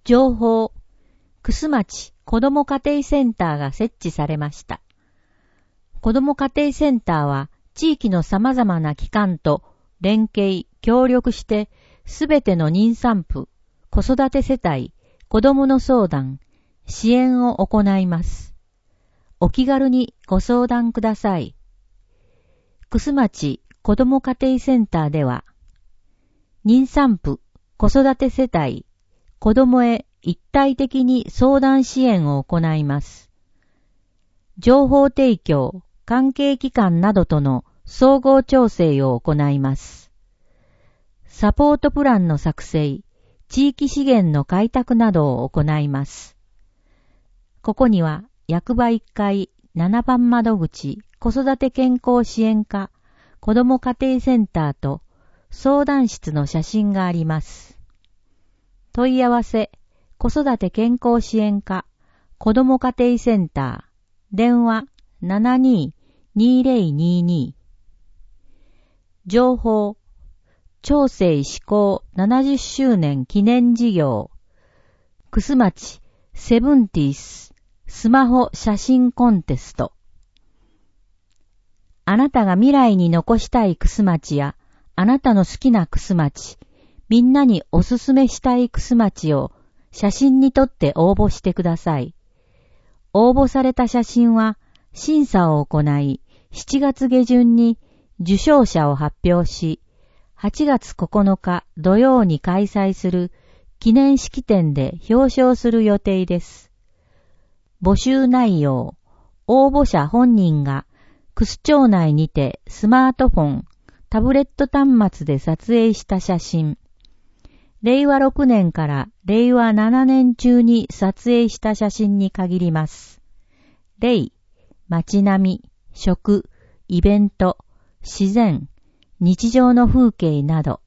情報、楠町子ども家庭センターが設置されました。子ども家庭センターは地域の様々な機関と連携、協力してすべての妊産婦、子育て世帯、子どもの相談、支援を行います。お気軽にご相談ください。楠町子ども家庭センターでは、妊産婦、子育て世帯、子どもへ一体的に相談支援を行います。情報提供、関係機関などとの総合調整を行います。サポートプランの作成、地域資源の開拓などを行います。ここには役場1階7番窓口子育て健康支援課子ども家庭センターと相談室の写真があります。問い合わせ子育て健康支援課子ども家庭センター電話 72-2022 情報長生施行70周年記念事業楠町セブンティーススマホ写真コンテスト。あなたが未来に残したい楠町やあなたの好きな楠町、みんなにおすすめしたい楠町を写真に撮って応募してください。応募された写真は審査を行い、7月下旬に受賞者を発表し、8月9日土曜に開催する記念式典で表彰する予定です。募集内容、応募者本人が楠町内にてスマートフォン、タブレット端末で撮影した写真、令和6年から令和7年中に撮影した写真に限ります。例、街並み、食、イベント、自然、日常の風景など。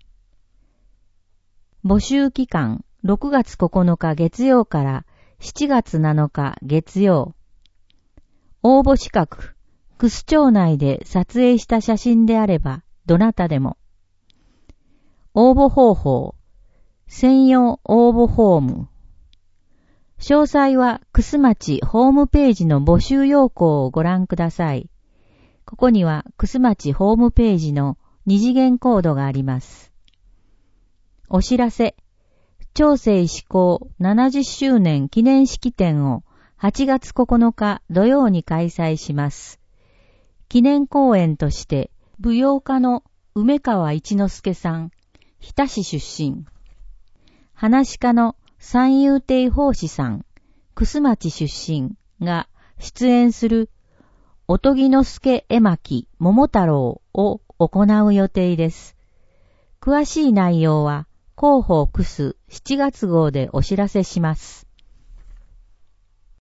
募集期間、6月9日月曜から7月7日月曜。応募資格、楠町内で撮影した写真であれば、どなたでも。応募方法、専用応募フォーム。詳細は楠町ホームページの募集要項をご覧ください。ここには楠町ホームページの二次元コードがあります。お知らせ、長生施行70周年記念式典を8月9日土曜に開催します。記念公演として舞踊家の梅川一之輔さん、日田市出身。話家の三遊亭法師さん、楠町出身が出演するおとぎの助絵巻桃太郎を行う予定です。詳しい内容は広報楠7月号でお知らせします。